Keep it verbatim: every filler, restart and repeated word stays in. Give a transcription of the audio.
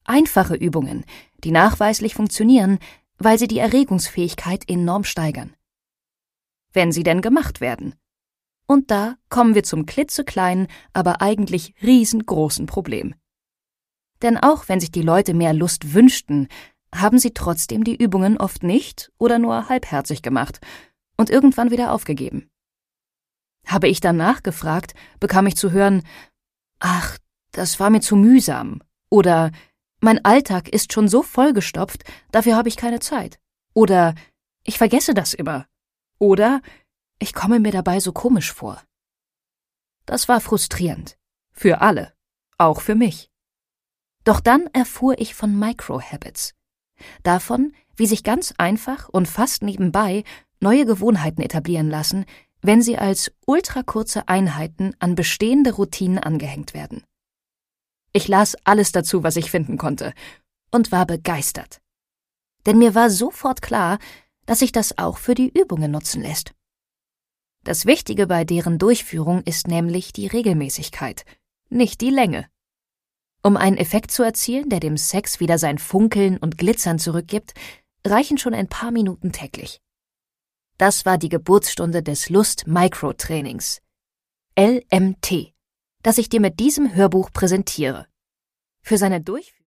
Einfache Übungen, die nachweislich funktionieren, weil sie die Erregungsfähigkeit enorm steigern. Wenn sie denn gemacht werden. Und da kommen wir zum klitzekleinen, aber eigentlich riesengroßen Problem. Denn auch wenn sich die Leute mehr Lust wünschten, haben sie trotzdem die Übungen oft nicht oder nur halbherzig gemacht und irgendwann wieder aufgegeben. Habe ich dann nachgefragt, bekam ich zu hören, »Ach, das war mir zu mühsam« oder »Mein Alltag ist schon so vollgestopft, dafür habe ich keine Zeit« oder »Ich vergesse das immer« oder »Ich komme mir dabei so komisch vor«. Das war frustrierend. Für alle. Auch für mich. Doch dann erfuhr ich von Microhabits. Davon, wie sich ganz einfach und fast nebenbei neue Gewohnheiten etablieren lassen, wenn sie als ultrakurze Einheiten an bestehende Routinen angehängt werden. Ich las alles dazu, was ich finden konnte, und war begeistert. Denn mir war sofort klar, dass sich das auch für die Übungen nutzen lässt. Das Wichtige bei deren Durchführung ist nämlich die Regelmäßigkeit, nicht die Länge. Um einen Effekt zu erzielen, der dem Sex wieder sein Funkeln und Glitzern zurückgibt, reichen schon ein paar Minuten täglich. Das war die Geburtsstunde des Lust-Microtrainings, L M T, das ich dir mit diesem Hörbuch präsentiere. Für seine Durchführung